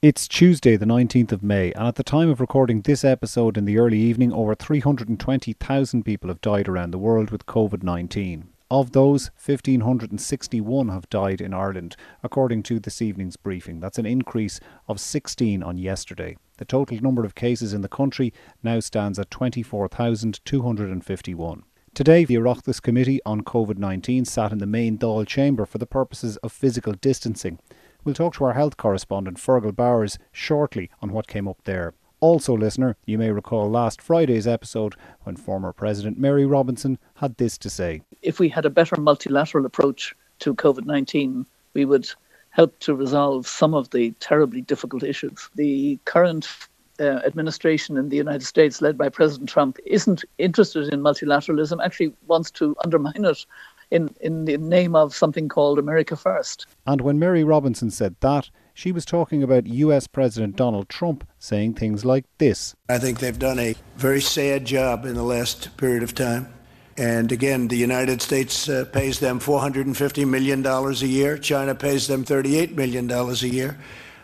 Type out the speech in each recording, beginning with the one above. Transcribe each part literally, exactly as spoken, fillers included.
It's Tuesday, the nineteenth of May, and at the time of recording this episode in the early evening, over three hundred twenty thousand people have died around the world with covid nineteen. Of those, one thousand five hundred sixty-one have died in Ireland, according to this evening's briefing. That's an increase of sixteen on yesterday. The total number of cases in the country now stands at twenty-four thousand two hundred fifty-one. Today, the Oireachtas Committee on covid nineteen sat in the main Dáil chamber for the purposes of physical distancing. We'll talk to our health correspondent Fergal Bowers shortly on what came up there. Also, listener, you may recall last Friday's episode when former President Mary Robinson had this to say. If we had a better multilateral approach to covid nineteen, we would help to resolve some of the terribly difficult issues. The current uh, administration in the United States, led by President Trump, isn't interested in multilateralism, actually wants to undermine it in, in the name of something called America First. And when Mary Robinson said that, she was talking about U S President Donald Trump saying things like this. I think they've done a very sad job in the last period of time. And again, the United States uh, pays them four hundred fifty million dollars a year. China pays them thirty-eight million dollars a year.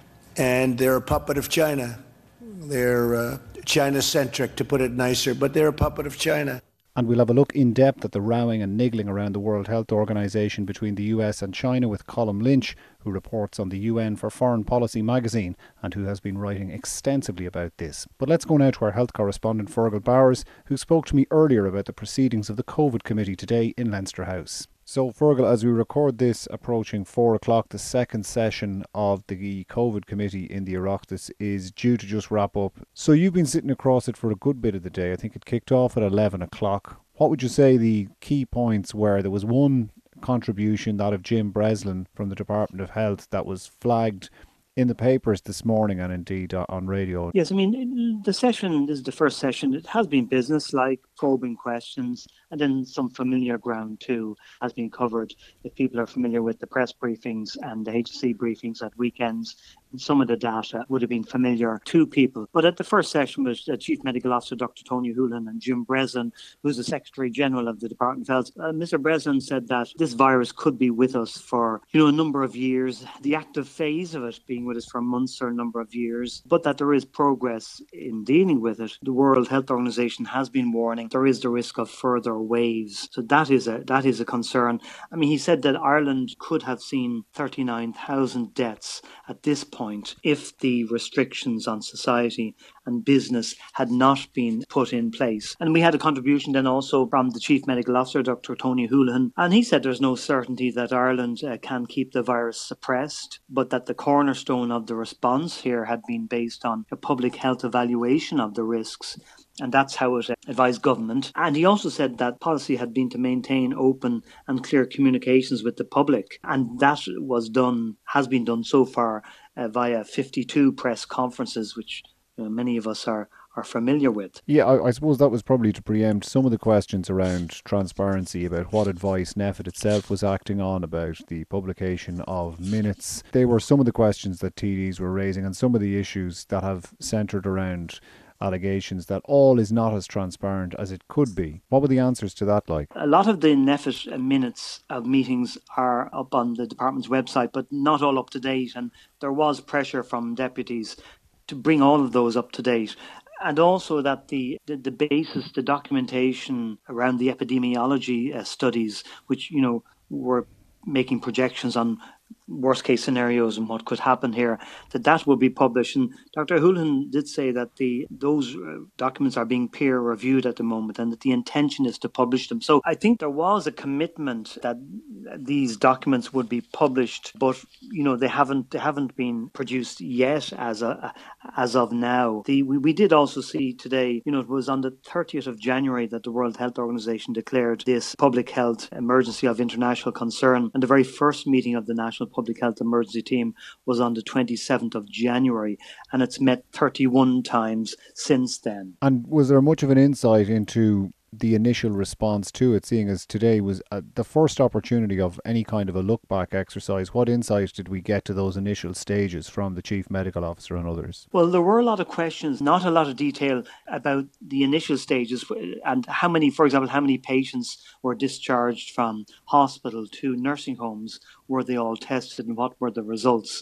And they're a puppet of China. They're uh, China-centric, to put it nicer, but they're a puppet of China. And we'll have a look in depth at the rowing and niggling around the World Health Organization between the U S and China with Colm Lynch, who reports on the U N for Foreign Policy magazine and who has been writing extensively about this. But let's go now to our health correspondent Fergal Bowers, who spoke to me earlier about the proceedings of the COVID committee today in Leinster House. So, Fergal, as we record this approaching four o'clock, the second session of the COVID committee in the Oireachtas is due to just wrap up. So you've been sitting across it for a good bit of the day. I think it kicked off at eleven o'clock. What would you say the key points were? There was one contribution, that of Jim Breslin from the Department of Health, that was flagged in the papers this morning and indeed on radio. Yes, I mean, the session this is the first session. It has been business-like, probing questions, and then some familiar ground too has been covered. If people are familiar with the press briefings and the H S C briefings at weekends, some of the data would have been familiar to people. But at the first session was uh, Chief Medical Officer Doctor Tony Holohan and Jim Breslin, who's the Secretary General of the Department of Health. Uh, Mister Breslin said that this virus could be with us for, you know, a number of years, the active phase of it being with us for months or a number of years, but that there is progress in dealing with it. The World Health Organization has been warning there is the risk of further waves. So that is a that is a concern. I mean, he said that Ireland could have seen thirty-nine thousand deaths at this point if the restrictions on society and business had not been put in place. And we had a contribution then also from the Chief Medical Officer, Doctor Tony Holohan, and he said there's no certainty that Ireland uh, can keep the virus suppressed, but that the cornerstone of the response here had been based on a public health evaluation of the risks. And that's how it advised government. And he also said that policy had been to maintain open and clear communications with the public. And that was done, has been done so far uh, via fifty-two press conferences, which you know, many of us are, are familiar with. Yeah, I, I suppose that was probably to preempt some of the questions around transparency, about what advice NPHET itself was acting on, about the publication of minutes. They were some of the questions that T Ds were raising and some of the issues that have centred around allegations that all is not as transparent as it could be. What were the answers to that like? A lot of the NPHET minutes of meetings are up on the department's website, but not all up to date. And there was pressure from deputies to bring all of those up to date. And also that the, the, the basis, the documentation around the epidemiology uh, studies, which, you know, were making projections on worst case scenarios and what could happen here, that that will be published. And Doctor Holohan did say that the those uh, documents are being peer reviewed at the moment and that the intention is to publish them. So I think there was a commitment that these documents would be published, but you know they haven't they haven't been produced yet as a as of now. The we, we did also see today, you know, it was on the thirtieth of January that the World Health Organization declared this public health emergency of international concern, and the very first meeting of the National Public Health Emergency Team was on the twenty-seventh of January, and it's met thirty-one times since then. And was there much of an insight into the initial response to it, seeing as today was uh, the first opportunity of any kind of a look back exercise? What insight did we get to those initial stages from the Chief Medical Officer and others? Well, there were a lot of questions, not a lot of detail about the initial stages and how many, for example, how many patients were discharged from hospital to nursing homes, were they all tested and what were the results?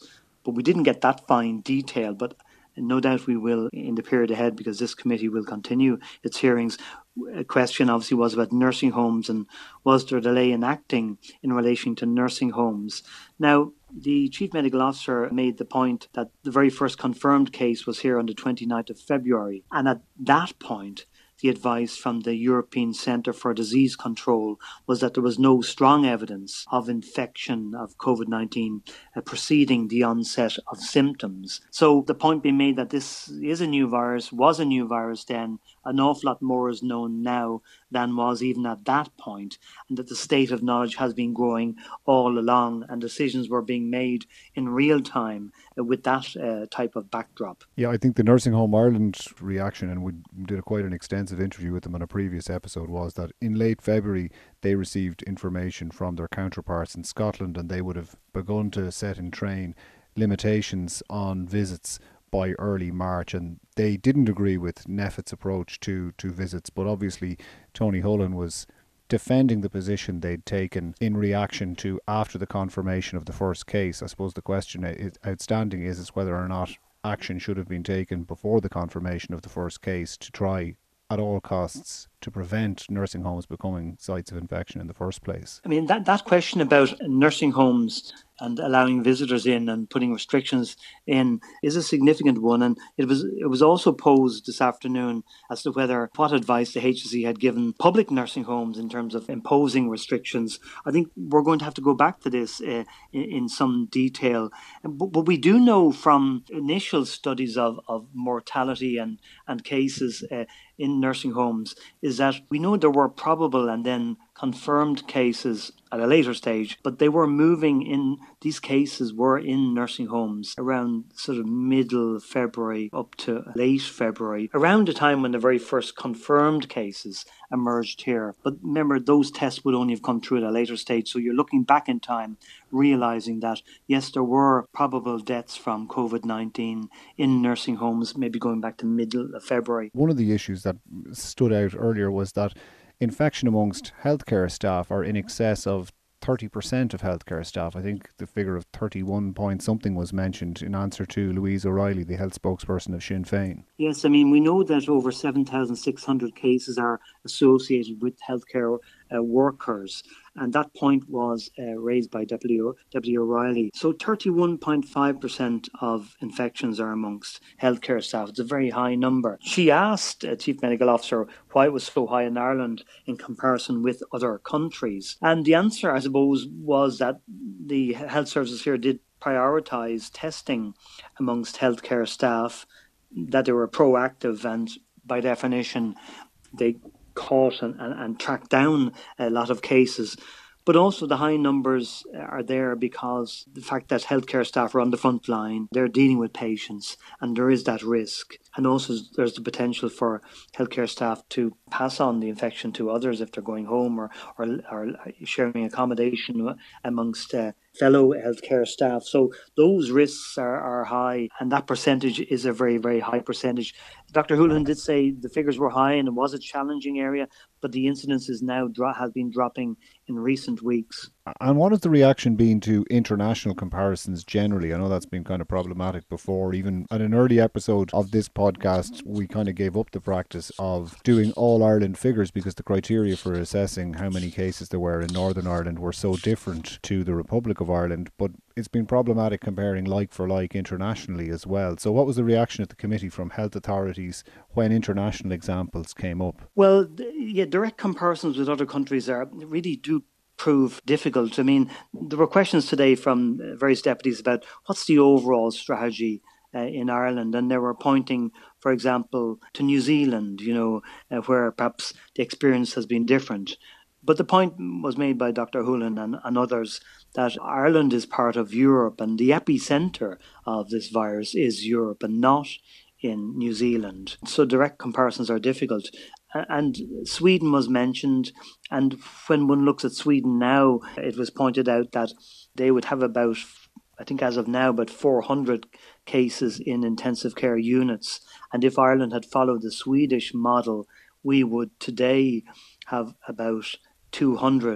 But we didn't get that fine detail, but no doubt we will in the period ahead, because this committee will continue its hearings. A question obviously was about nursing homes, and was there a delay in acting in relation to nursing homes? Now, the Chief Medical Officer made the point that the very first confirmed case was here on the twenty-ninth of February. And at that point, the advice from the European Centre for Disease Control was that there was no strong evidence of infection of COVID nineteen uh, preceding the onset of symptoms. So the point being made that this is a new virus, was a new virus then, an awful lot more is known now than was even at that point, and that the state of knowledge has been growing all along, and decisions were being made in real time uh, with that uh, type of backdrop. Yeah, I think the Nursing Home Ireland reaction, and we did a quite an extensive interview with them on a previous episode, was that in late February they received information from their counterparts in Scotland, and they would have begun to set in train limitations on visits by early March, and they didn't agree with NPHET's approach to, to visits, but obviously Tony Hullen was defending the position they'd taken in reaction to after the confirmation of the first case. I suppose the question is, outstanding is, is whether or not action should have been taken before the confirmation of the first case to try at all costs to prevent nursing homes becoming sites of infection in the first place. I mean, that, that question about nursing homes and allowing visitors in and putting restrictions in is a significant one. And it was it was also posed this afternoon as to whether what advice the H S E had given public nursing homes in terms of imposing restrictions. I think we're going to have to go back to this uh, in, in some detail. But, but we do know from initial studies of, of mortality and, and cases uh, in nursing homes is that we know there were probable and then confirmed cases at a later stage, but they were moving in, these cases were in nursing homes around sort of middle February up to late February, around the time when the very first confirmed cases emerged here. But remember, those tests would only have come through at a later stage, so you're looking back in time, realising that, yes, there were probable deaths from COVID nineteen in nursing homes, maybe going back to middle of February. One of the issues that stood out earlier was that infection amongst healthcare staff are in excess of thirty percent of healthcare staff. I think the figure of thirty-one point something was mentioned in answer to Louise O'Reilly, the health spokesperson of Sinn Féin. Yes, I mean, we know that over seven thousand six hundred cases are associated with healthcare uh, workers. And that point was uh, raised by Deputy, o- Deputy O'Reilly. So thirty-one point five percent of infections are amongst healthcare staff. It's a very high number. She asked uh, Chief Medical Officer why it was so high in Ireland in comparison with other countries. And the answer, I suppose, was that the health services here did prioritise testing amongst healthcare staff, that they were proactive, and by definition, they caught and, and, and tracked down a lot of cases. But also the high numbers are there because the fact that healthcare staff are on the front line, they're dealing with patients, and there is that risk. And also there's the potential for healthcare staff to pass on the infection to others if they're going home or, or, or sharing accommodation amongst uh, fellow healthcare staff. So those risks are, are high, and that percentage is a very, very high percentage. Doctor Houlihan did say the figures were high and it was a challenging area, but the incidence is now dro- has been dropping in recent weeks. And what has the reaction been to international comparisons generally? I know that's been kind of problematic before. Even at an early episode of this podcast, we kind of gave up the practice of doing all Ireland figures because the criteria for assessing how many cases there were in Northern Ireland were so different to the Republic of Ireland. But it's been problematic comparing like for like internationally as well. So what was the reaction at the committee from health authorities when international examples came up? Well, yeah, direct comparisons with other countries are really do prove difficult. I mean, there were questions today from various deputies about what's the overall strategy uh, in Ireland, and they were pointing, for example, to New Zealand, you know, uh, where perhaps the experience has been different. But the point was made by Doctor Houlihan and, and others that Ireland is part of Europe, and the epicentre of this virus is Europe and not in New Zealand. So direct comparisons are difficult. And Sweden was mentioned, and when one looks at Sweden now, it was pointed out that they would have about, I think as of now, about four hundred cases in intensive care units. And if Ireland had followed the Swedish model, we would today have about two hundred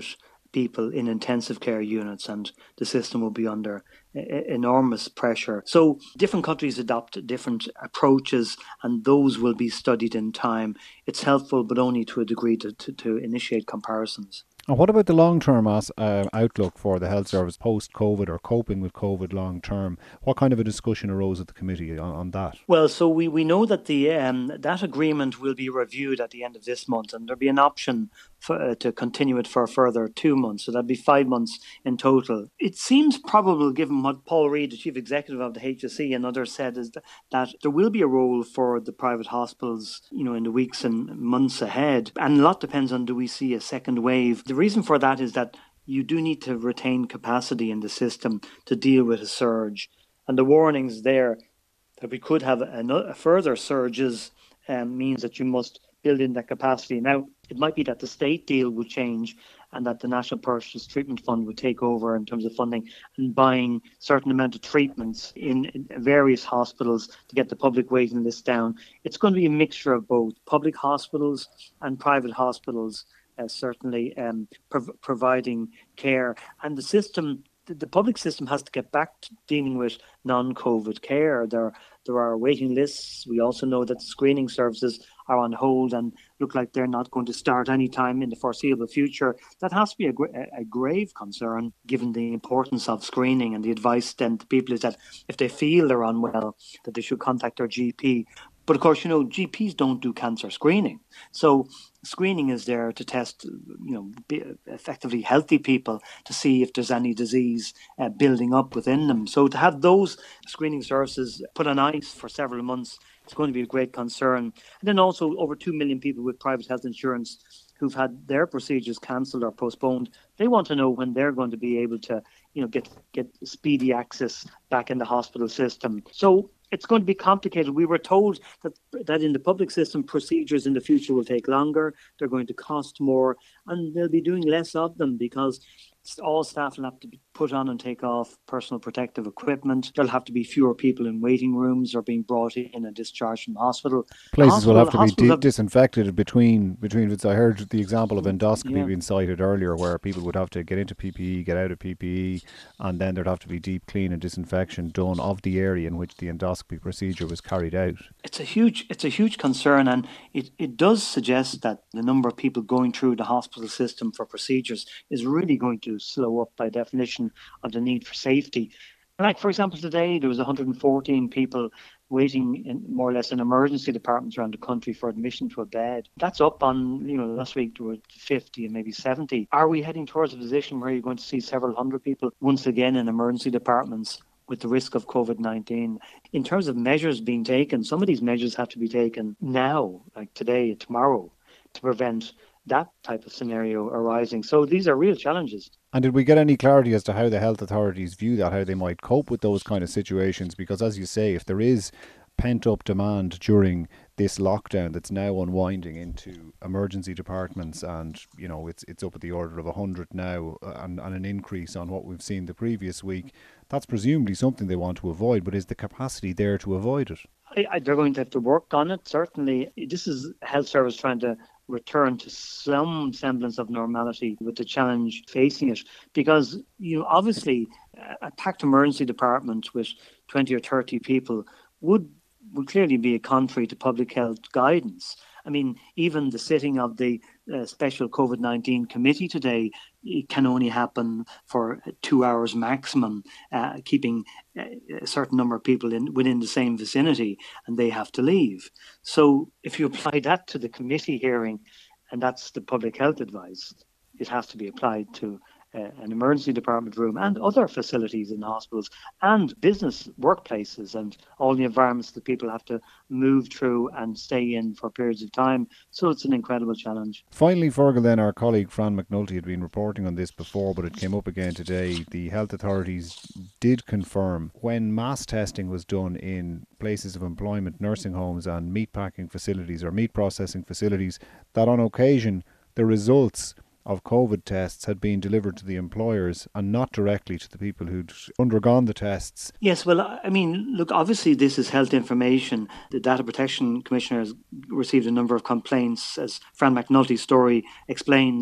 people in intensive care units, and the system will be under enormous pressure. So different countries adopt different approaches, and those will be studied in time. It's helpful, but only to a degree to, to, to initiate comparisons. And what about the long-term as, uh, outlook for the health service post-COVID or coping with COVID long-term? What kind of a discussion arose at the committee on, on that? Well, so we, we know that the um, that agreement will be reviewed at the end of this month, and there'll be an option for, uh, to continue it for a further two months. So that'd be five months in total. It seems probable, given what Paul Reid, the Chief Executive of the H S E, and others said, is that, that there will be a role for the private hospitals, you know, in the weeks and months ahead. And a lot depends on, do we see a second wave? The reason for that is that you do need to retain capacity in the system to deal with a surge. And the warnings there that we could have a further surges um, means that you must build in that capacity. Now, it might be that the state deal will change and that the National Purchase Treatment Fund would take over in terms of funding and buying certain amount of treatments in, in various hospitals to get the public waiting list down. It's going to be a mixture of both public hospitals and private hospitals, uh, certainly um, prov- providing care. And the system, the, the public system has to get back to dealing with non-COVID care. There, there are waiting lists. We also know that the screening services are on hold and look like they're not going to start anytime in the foreseeable future. That has to be a, gra- a grave concern, given the importance of screening, and the advice then to people is that if they feel they're unwell, that they should contact their G P. But of course, you know, G Ps don't do cancer screening. So screening is there to test, you know, effectively healthy people to see if there's any disease uh, building up within them. So to have those screening services put on ice for several months, it's going to be a great concern. And then also over two million people with private health insurance who've had their procedures cancelled or postponed. They want to know when they're going to be able to, you know, get, get speedy access back in the hospital system. So it's going to be complicated. We were told that that in the public system, procedures in the future will take longer, they're going to cost more, and they'll be doing less of them because all staff will have to be put on and take off personal protective equipment. There'll have to be fewer people in waiting rooms or being brought in and discharged from hospital. Places hospital, will have to be di- have... disinfected between, between, I heard the example of endoscopy yeah. being cited earlier, where people would have to get into P P E, get out of P P E, and then there'd have to be deep clean and disinfection done of the area in which the endoscopy procedure was carried out. It's a huge, it's a huge concern, and it, it does suggest that the number of people going through the hospital system for procedures is really going to slow up by definition of the need for safety. Like, for example, today there was one hundred fourteen people waiting in more or less in emergency departments around the country for admission to a bed. That's up on, you know, last week there were fifty and maybe seventy. Are we heading towards a position where you're going to see several hundred people once again in emergency departments with the risk of COVID nineteen? In terms of measures being taken, some of these measures have to be taken now, like today, tomorrow, to prevent that type of scenario arising. So these are real challenges. And did we get any clarity as to how the health authorities view that, how they might cope with those kind of situations? Because as you say, if there is pent-up demand during this lockdown that's now unwinding into emergency departments, and you know it's it's up at the order of one hundred now, and, and an increase on what we've seen the previous week, that's presumably something they want to avoid, but is the capacity there to avoid it? I, I, they're going to have to work on it, certainly. This is health service trying to return to some semblance of normality with the challenge facing it, because, you know, obviously a packed emergency department with twenty or thirty people would would clearly be contrary to public health guidance. I mean, even the sitting of the uh, special COVID nineteen committee today, it can only happen for two hours maximum, uh, keeping a certain number of people in within the same vicinity, and they have to leave. So if you apply that to the committee hearing, and that's the public health advice, it has to be applied to Uh, an emergency department room and other facilities in hospitals and business workplaces and all the environments that people have to move through and stay in for periods of time. So it's an incredible challenge. Finally, Fergal, then, our colleague Fran McNulty had been reporting on this before, but it came up again today. The health authorities did confirm when mass testing was done in places of employment, nursing homes and meatpacking facilities or meat processing facilities, that on occasion the results of COVID tests had been delivered to the employers and not directly to the people who'd undergone the tests. Yes, well, I mean, look, obviously this is health information. The Data Protection Commissioner has received a number of complaints, as Fran McNulty's story explains,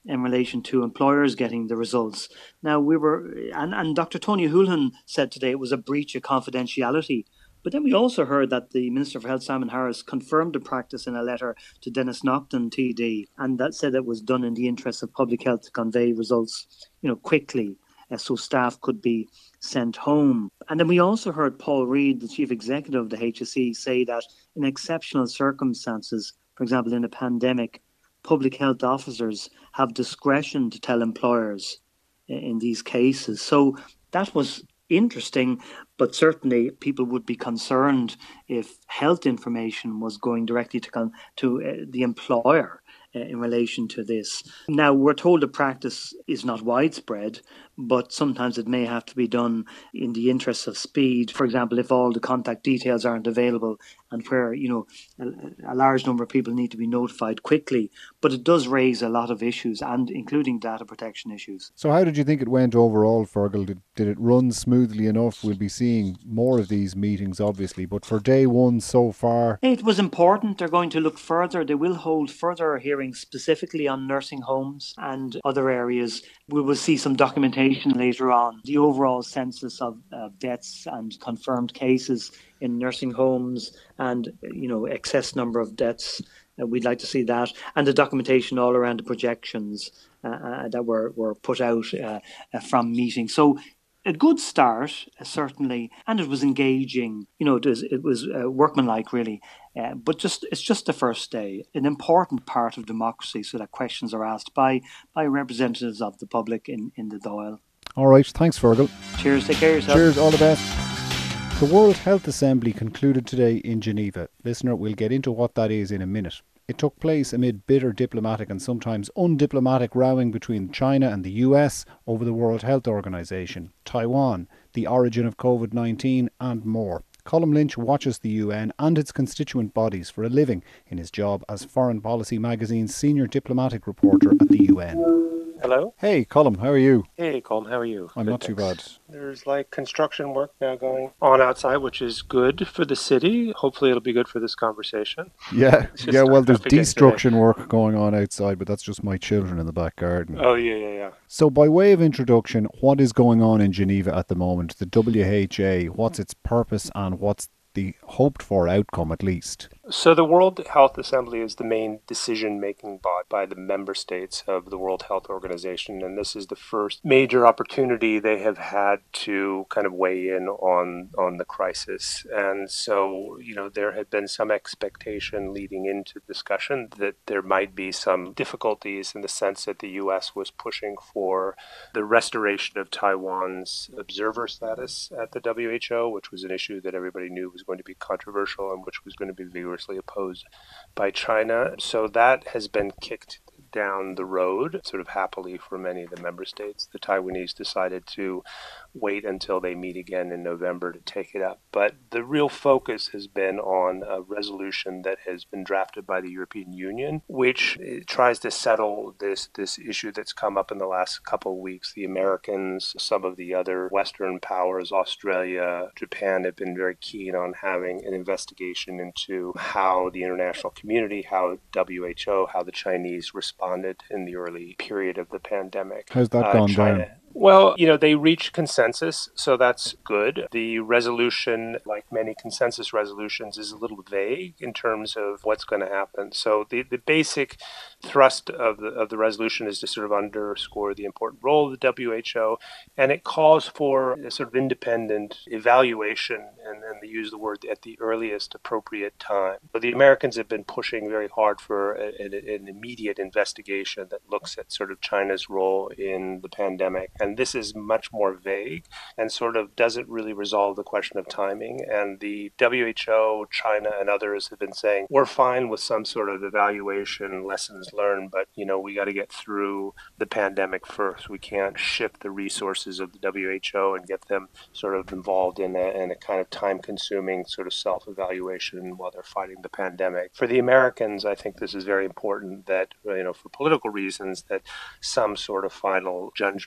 in relation to employers getting the results. Now, we were, and, and Doctor Tony Holohan said today it was a breach of confidentiality. But then we also heard that the Minister for Health, Simon Harris, confirmed the practice in a letter to Dennis Naughton, T D, and that said it was done in the interest of public health to convey results, you know, quickly, uh, so staff could be sent home. And then we also heard Paul Reid, the Chief Executive of the H S E, say that in exceptional circumstances, for example, in a pandemic, public health officers have discretion to tell employers in these cases. So that was interesting, but certainly people would be concerned if health information was going directly to con- to uh, the employer uh, in relation to this. Now, we're told the practice is not widespread, but sometimes it may have to be done in the interests of speed. For example, if all the contact details aren't available and where, you know, a, a large number of people need to be notified quickly. But it does raise a lot of issues, and including data protection issues. So how did you think it went overall, Fergal? Did, did it run smoothly enough? We'll be seeing more of these meetings, obviously, but for day one so far... It was important. They're going to look further. They will hold further hearings specifically on nursing homes and other areas. We will see some documentation later on. The overall census of uh, deaths and confirmed cases in nursing homes and, you know, excess number of deaths. Uh, we'd like to see that. And the documentation all around the projections uh, uh, that were, were put out uh, uh, from meetings. So a good start, uh, certainly, and it was engaging. You know, it was, it was uh, workmanlike, really. Uh, but just it's just the first day, an important part of democracy, so that questions are asked by by representatives of the public in, in the Dáil. All right, thanks, Fergal. Cheers, take care of yourself. Cheers, all the best. The World Health Assembly concluded today in Geneva. Listener, we'll get into what that is in a minute. It took place amid bitter diplomatic and sometimes undiplomatic rowing between China and the U S over the World Health Organization, Taiwan, the origin of COVID nineteen and more. Colm Lynch watches the U N and its constituent bodies for a living in his job as Foreign Policy magazine's senior diplomatic reporter at the U N. Hello? Hey, Colm, how are you? Hey, Colm, how are you? I'm Good, not too thanks. bad. There's like construction work now going on outside, which is good for the city. Hopefully it'll be good for this conversation. Yeah, It's just yeah. Well, starting there's up again destruction work going on outside, but that's just my children in the back garden. Oh, yeah, yeah, yeah. So by way of introduction, what is going on in Geneva at the moment? The W H A, what's its purpose and what's the hoped for outcome at least? So the World Health Assembly is the main decision-making body by the member states of the World Health Organization, and this is the first major opportunity they have had to kind of weigh in on on the crisis. And so, you know, there had been some expectation leading into discussion that there might be some difficulties in the sense that the U S was pushing for the restoration of Taiwan's observer status at the W H O, which was an issue that everybody knew was going to be controversial and which was going to be vigorously opposed by China. So that has been kicked down the road, sort of happily for many of the member states. The Taiwanese decided to wait until they meet again in November to take it up. But the real focus has been on a resolution that has been drafted by the European Union, which tries to settle this, this issue that's come up in the last couple of weeks. The Americans, some of the other Western powers, Australia, Japan, have been very keen on having an investigation into how the international community, how W H O, how the Chinese responded in the early period of the pandemic. How's that Uh, gone China, down? Well, you know, they reached consensus, so that's good. The resolution, like many consensus resolutions, is a little vague in terms of what's going to happen. So the, the basic thrust of the of the resolution is to sort of underscore the important role of the W H O, and it calls for a sort of independent evaluation, and, and they use the word at the earliest appropriate time. So the Americans have been pushing very hard for a, a, an immediate investigation that looks at sort of China's role in the pandemic. And this is much more vague and sort of doesn't really resolve the question of timing. And the W H O, China, and others have been saying, we're fine with some sort of evaluation, lessons learned, but, you know, we got to get through the pandemic first. We can't shift the resources of the W H O and get them sort of involved in a, in a kind of time-consuming sort of self-evaluation while they're fighting the pandemic. For the Americans, I think this is very important that, you know, for political reasons, that some sort of final judgment be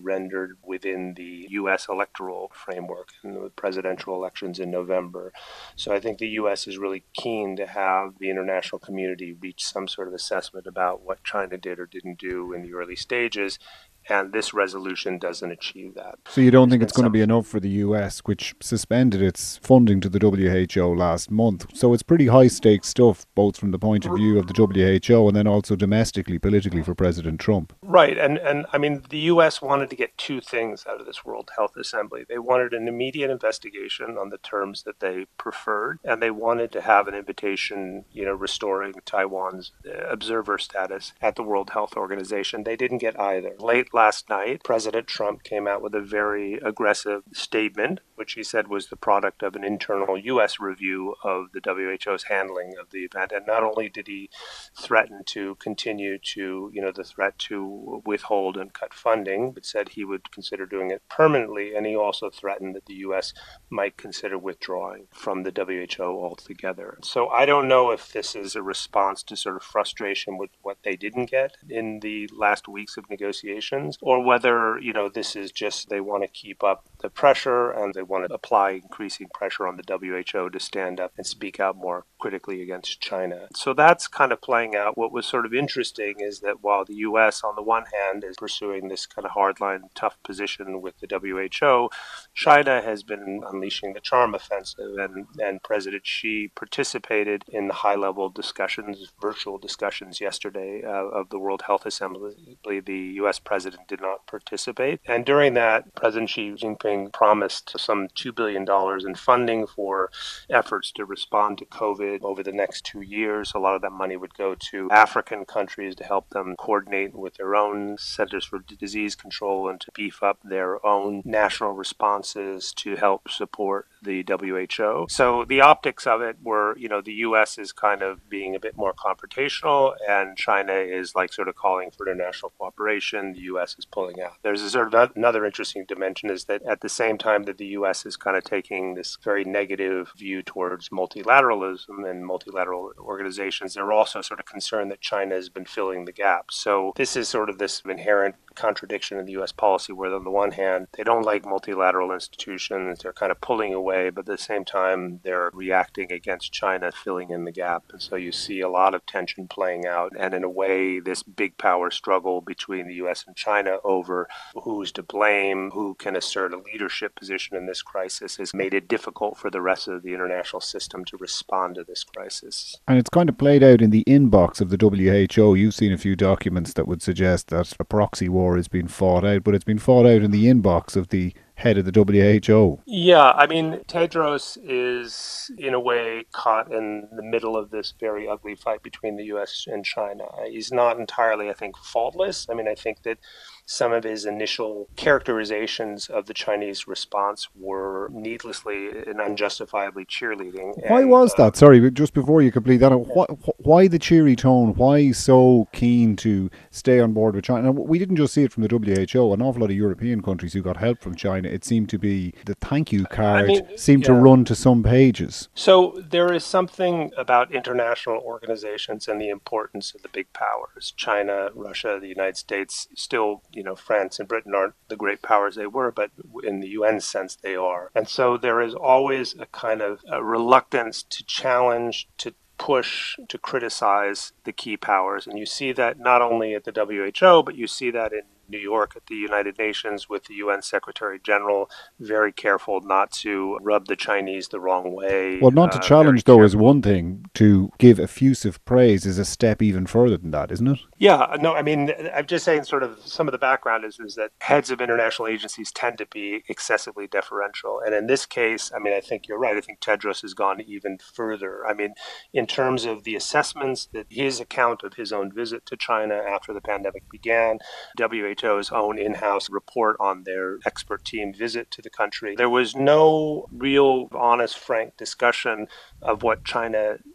rendered within the U S electoral framework and the presidential elections in November. So I think the U S is really keen to have the international community reach some sort of assessment about what China did or didn't do in the early stages. And this resolution doesn't achieve that. So you don't There's think been it's going to some- be enough for the U S, which suspended its funding to the W H O last month? So it's pretty high stakes stuff, both from the point of view of the W H O and then also domestically, politically for President Trump. Right. And, and I mean, the U S wanted to get two things out of this World Health Assembly. They wanted an immediate investigation on the terms that they preferred, and they wanted to have an invitation, you know, restoring Taiwan's uh, observer status at the World Health Organization. They didn't get either. Late last night, President Trump came out with a very aggressive statement, which he said was the product of an internal U S review of the W H O's handling of the event. And not only did he threaten to continue to, you know, the threat to withhold and cut funding, but said he would consider doing it permanently. And he also threatened that the U S might consider withdrawing from the W H O altogether. So I don't know if this is a response to sort of frustration with what they didn't get in the last weeks of negotiations, or whether, you know, this is just they want to keep up the pressure and they want to apply increasing pressure on the W H O to stand up and speak out more critically against China. So that's kind of playing out. What was sort of interesting is that while the U S on the one hand is pursuing this kind of hardline, tough position with the W H O, China has been unleashing the charm offensive, and, and President Xi participated in the high-level discussions, virtual discussions yesterday uh, of the World Health Assembly. The U S president did not participate. And during that, President Xi Jinping promised some two billion dollars in funding for efforts to respond to COVID over the next two years. A lot of that money would go to African countries to help them coordinate with their own centers for disease control and to beef up their own national responses to help support the W H O. So the optics of it were, you know, the U S is kind of being a bit more confrontational, and China is like sort of calling for international cooperation. The U S is pulling out. There's a sort of another interesting dimension is that at the same time that the U S is kind of taking this very negative view towards multilateralism and multilateral organizations, they're also sort of concerned that China has been filling the gap. So this is sort of this inherent contradiction in the U S policy where on the one hand, they don't like multilateral institutions, they're kind of pulling away, but at the same time, they're reacting against China filling in the gap. And so you see a lot of tension playing out. And in a way, this big power struggle between the U S and China over who's to blame, who can assert a leadership position in this crisis has made it difficult for the rest of the international system to respond to this crisis. And it's kind of played out in the inbox of the W H O. You've seen a few documents that would suggest that a proxy war is being fought out, but it's been fought out in the inbox of the head of the W H O. Yeah, I mean, Tedros is in a way caught in the middle of this very ugly fight between the U S and China. He's not entirely, I think, faultless. I mean, I think that some of his initial characterizations of the Chinese response were needlessly and unjustifiably cheerleading. Why and, was uh, that? Sorry, but just before you complete that, why, why the cheery tone? Why so keen to stay on board with China? Now, we didn't just see it from the W H O. An awful lot of European countries who got help from China, it seemed to be the thank you card I mean, seemed yeah. to run to some pages. So there is something about international organizations and the importance of the big powers. China, Russia, the United States, still, you know, France and Britain aren't the great powers they were, but in the U N sense they are. And so there is always a kind of a reluctance to challenge, to push, to criticize the key powers. And you see that not only at the W H O, but you see that in New York at the United Nations with the U N Secretary General, very careful not to rub the Chinese the wrong way. Well, not to uh, challenge, very though, is careful. one thing. To give effusive praise is a step even further than that, isn't it? Yeah, no, I mean, I'm just saying sort of some of the background is, is that heads of international agencies tend to be excessively deferential. And in this case, I mean, I think you're right. I think Tedros has gone even further. I mean, in terms of the assessments, that his account of his own visit to China after the pandemic began, W H O's own in-house report on their expert team visit to the country, there was no real, honest, frank discussion of what China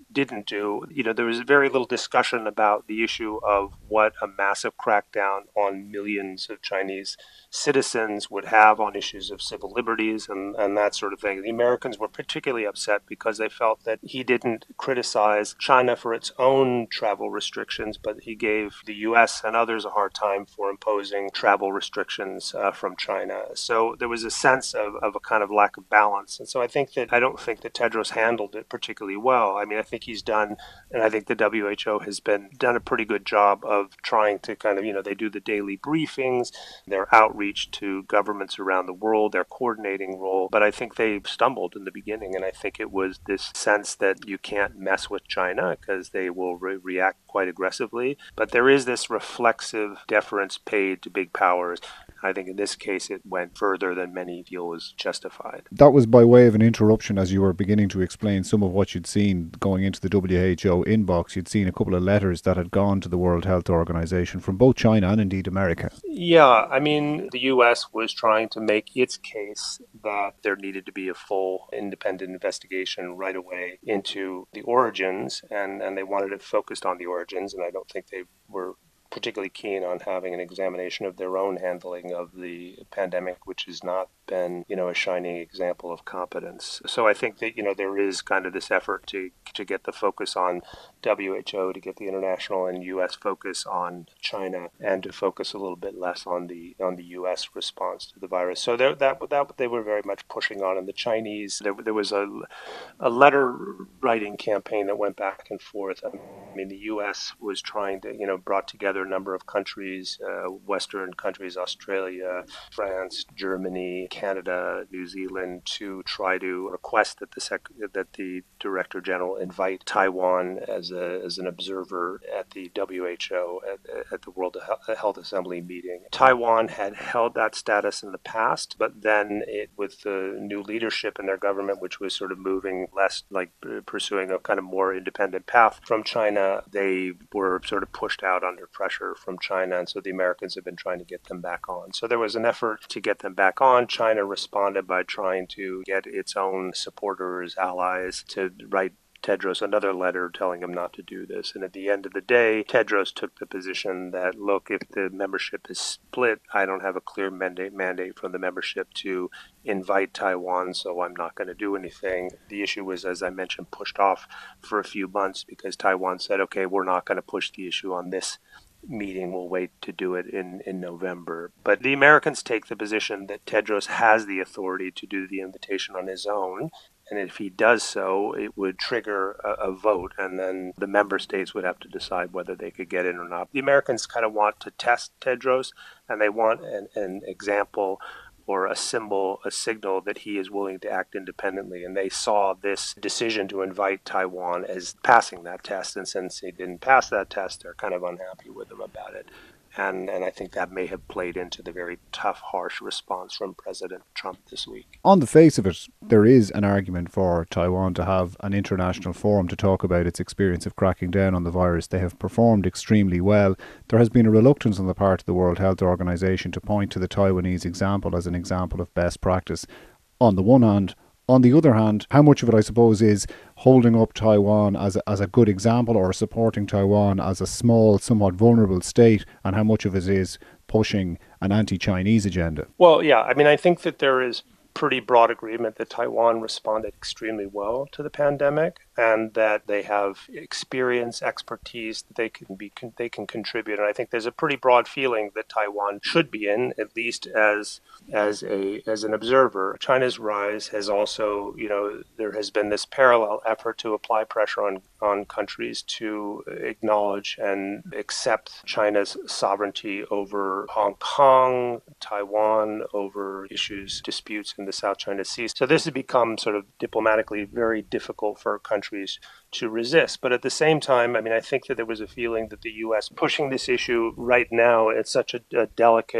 didn't do. You know, there was very little discussion about the issue of what a massive crackdown on millions of Chinese citizens would have on issues of civil liberties and, and that sort of thing. The Americans were particularly upset because they felt that he didn't criticize China for its own travel restrictions, but he gave the U S and others a hard time for imposing travel restrictions uh, from China. So there was a sense of, of a kind of lack of balance. And so I think that I don't think that Tedros handled it particularly well. I mean, I think he's done, and I think the W H O has been done a pretty good job of trying to kind of, you know, they do the daily briefings, their outreach to governments around the world, their coordinating role. But I think they stumbled in the beginning. And I think it was this sense that you can't mess with China because they will re- react quite aggressively. But there is this reflexive deference paid to big powers. I think in this case, it went further than many feel was justified. That was by way of an interruption as you were beginning to explain some of what you'd seen going into the W H O inbox. You'd seen a couple of letters that had gone to the World Health Organization from both China and indeed America. Yeah, I mean, the U S was trying to make its case that there needed to be a full independent investigation right away into the origins, and, and they wanted it focused on the origins, and I don't think they were particularly keen on having an examination of their own handling of the pandemic, which has not been, you know, a shining example of competence. So I think that, you know, there is kind of this effort to to get the focus on W H O, to get the international and U S focus on China, and to focus a little bit less on the on the U S response to the virus. So there, that that they were very much pushing on. And the Chinese, there, there was a a letter writing campaign that went back and forth. I mean, the U S was trying to, you know, brought together a number of countries, uh, Western countries, Australia, France, Germany, Canada, New Zealand, to try to request that the sec- that the Director General invite Taiwan as a as an observer at the W H O at, at the World Health Assembly meeting. Taiwan had held that status in the past, but then it, with the new leadership in their government, which was sort of moving less like pursuing a kind of more independent path from China, they were sort of pushed out under pressure from China, and so the Americans have been trying to get them back on. So there was an effort to get them back on. China responded by trying to get its own supporters, allies, to write Tedros another letter telling him not to do this. And at the end of the day, Tedros took the position that, look, if the membership is split, I don't have a clear mandate mandate from the membership to invite Taiwan, so I'm not going to do anything. The issue was, as I mentioned, pushed off for a few months because Taiwan said, okay, we're not going to push the issue on this meeting, we'll wait to do it in, in November. But the Americans take the position that Tedros has the authority to do the invitation on his own, and if he does so, it would trigger a, a vote, and then the member states would have to decide whether they could get in or not. The Americans kind of want to test Tedros, and they want an, an example or a symbol, a signal that he is willing to act independently. And they saw this decision to invite Taiwan as passing that test. And since he didn't pass that test, they're kind of unhappy with him about it. And, and I think that may have played into the very tough, harsh response from President Trump this week. On the face of it, there is an argument for Taiwan to have an international forum to talk about its experience of cracking down on the virus. They have performed extremely well. There has been a reluctance on the part of the World Health Organization to point to the Taiwanese example as an example of best practice. On the one hand, on the other hand, how much of it, I suppose, is holding up Taiwan as a, as a good example or supporting Taiwan as a small, somewhat vulnerable state, and how much of it is pushing an anti-Chinese agenda? Well, yeah, I mean, I think that there is pretty broad agreement that Taiwan responded extremely well to the pandemic, and that they have experience, expertise that they can be they can contribute. And I think there's a pretty broad feeling that Taiwan should be in, at least as as a as an observer. China's rise has also, you know, there has been this parallel effort to apply pressure on on countries to acknowledge and accept China's sovereignty over Hong Kong, Taiwan, over issues, disputes in the South China Sea. So this has become sort of diplomatically very difficult for countries to resist. But at the same time, I mean, I think that there was a feeling that the U S pushing this issue right now, it's such a, a delicate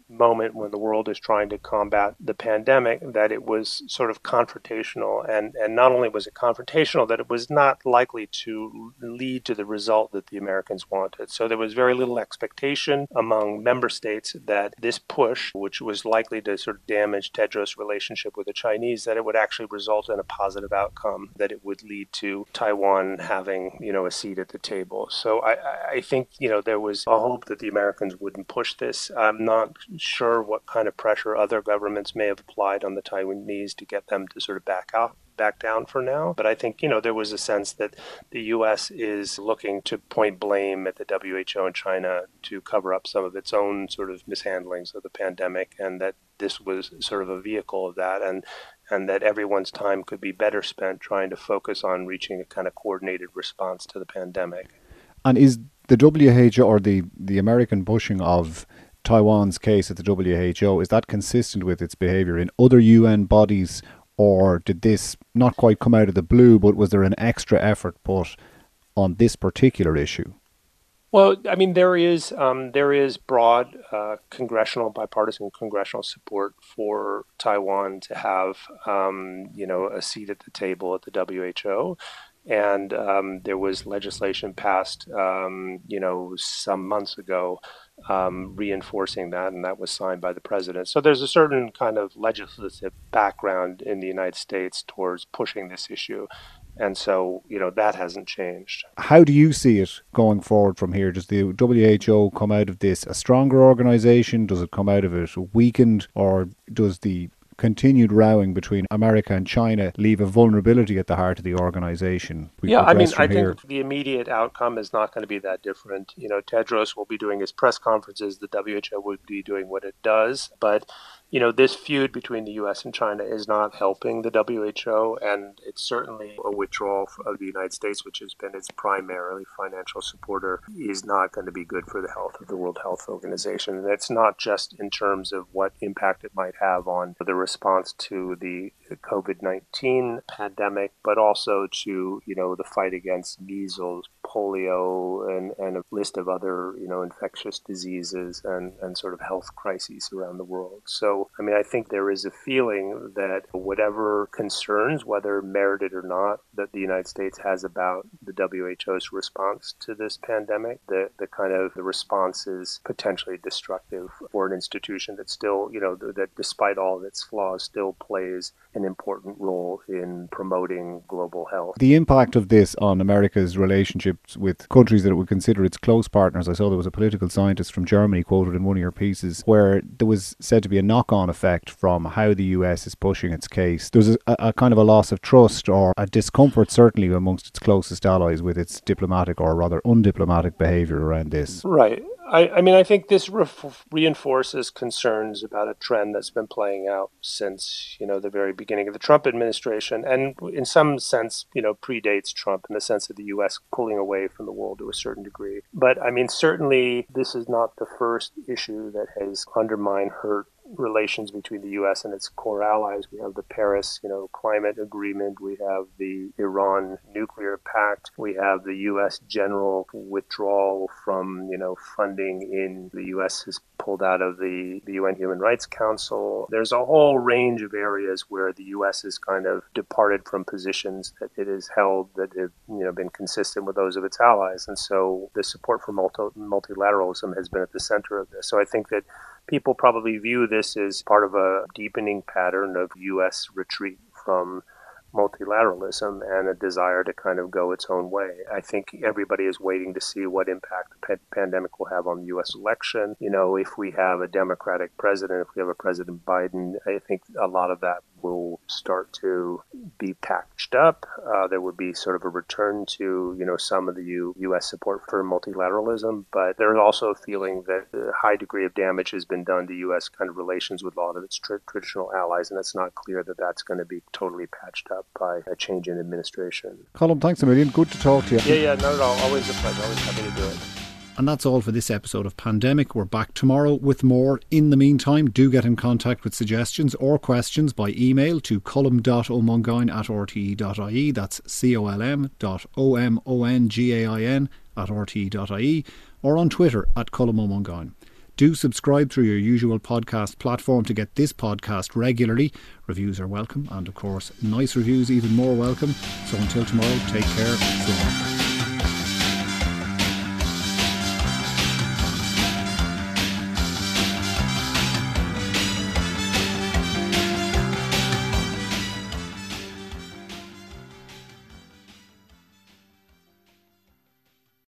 moment when the world is trying to combat the pandemic, that it was sort of confrontational. And, and not only was it confrontational, that it was not likely to lead to the result that the Americans wanted. So there was very little expectation among member states that this push, which was likely to sort of damage Tedros' relationship with the Chinese, that it would actually result in a positive outcome, that it would lead to Taiwan having, you know, a seat at the table. So I, I think, you know, there was a hope that the Americans wouldn't push this. I'm not sure what kind of pressure other governments may have applied on the Taiwanese to get them to sort of back out. back down for now. But I think, you know, there was a sense that the U S is looking to point blame at the W H O and China to cover up some of its own sort of mishandlings of the pandemic, and that this was sort of a vehicle of that, and and that everyone's time could be better spent trying to focus on reaching a kind of coordinated response to the pandemic. And is the W H O, or the, the American pushing of Taiwan's case at the W H O, is that consistent with its behaviour in other U N bodies? Or did this not quite come out of the blue, but was there an extra effort put on this particular issue? Well, I mean, there is um, there is broad uh, congressional, bipartisan congressional support for Taiwan to have, um, you know, a seat at the table at the W H O. And um, there was legislation passed, um, you know, some months ago um, reinforcing that, and that was signed by the president. So there's a certain kind of legislative background in the United States towards pushing this issue. And so, you know, that hasn't changed. How do you see it going forward from here? Does the W H O come out of this a stronger organization? Does it come out of it weakened? Or does the continued rowing between America and China leave a vulnerability at the heart of the organization? We yeah, I mean, I here. think the immediate outcome is not going to be that different. You know, Tedros will be doing his press conferences. The W H O would be doing what it does. But, you know, this feud between the U S and China is not helping the W H O, and it's certainly a withdrawal of the United States, which has been its primarily financial supporter, is not going to be good for the health of the World Health Organization. And it's not just in terms of what impact it might have on the response to the COVID nineteen pandemic, but also to, you know, the fight against measles, polio, and, and a list of other, you know, infectious diseases and, and sort of health crises around the world. So, I mean, I think there is a feeling that whatever concerns, whether merited or not, that the United States has about the W H O's response to this pandemic, the, the kind of the response is potentially destructive for an institution that still, you know, that despite all of its flaws, still plays an important role in promoting global health. The impact of this on America's relationships with countries that it would consider its close partners. I saw there was a political scientist from Germany quoted in one of your pieces where there was said to be a knock-on effect from how the U S is pushing its case. There was a, a kind of a loss of trust, or a discomfort certainly amongst its closest allies with its diplomatic, or rather undiplomatic, behaviour around this. Right. I, I mean, I think this re- reinforces concerns about a trend that's been playing out since, you know, the very beginning of the Trump administration, and in some sense, you know, predates Trump in the sense of the U S pulling away from the world to a certain degree. But I mean, certainly this is not the first issue that has undermined, hurt relations between the U S and its core allies. We have the Paris, you know, climate agreement. We have the Iran nuclear pact. We have the U S general withdrawal from, you know, funding in the U S has pulled out of the, the U N Human Rights Council. There's a whole range of areas where the U S has kind of departed from positions that it has held that have, you know, been consistent with those of its allies. And so the support for multi- multilateralism has been at the center of this. So I think that people probably view this as part of a deepening pattern of U S retreat from multilateralism and a desire to kind of go its own way. I think everybody is waiting to see what impact the pa- pandemic will have on the U S election. You know, if we have a Democratic president, if we have a President Biden, I think a lot of that will start to be patched up. Uh, there would be sort of a return to, you know, some of the U- U.S. support for multilateralism, but there's also a feeling that a high degree of damage has been done to U S kind of relations with a lot of its tr- traditional allies, and it's not clear that that's going to be totally patched up by a change in administration. Colm, thanks a million. Good to talk to you. Yeah, yeah, not at all. Always a pleasure. Always happy to do it. And that's all for this episode of Pandemic. We're back tomorrow with more. In the meantime, do get in contact with suggestions or questions by email to colm.omongain at r t e dot i e. That's C O L M dot O M O N G A I N at r t e dot i e, or on Twitter at colm omongain. Do subscribe through your usual podcast platform to get this podcast regularly. Reviews are welcome, and of course, nice reviews even more welcome. So until tomorrow, take care. So long.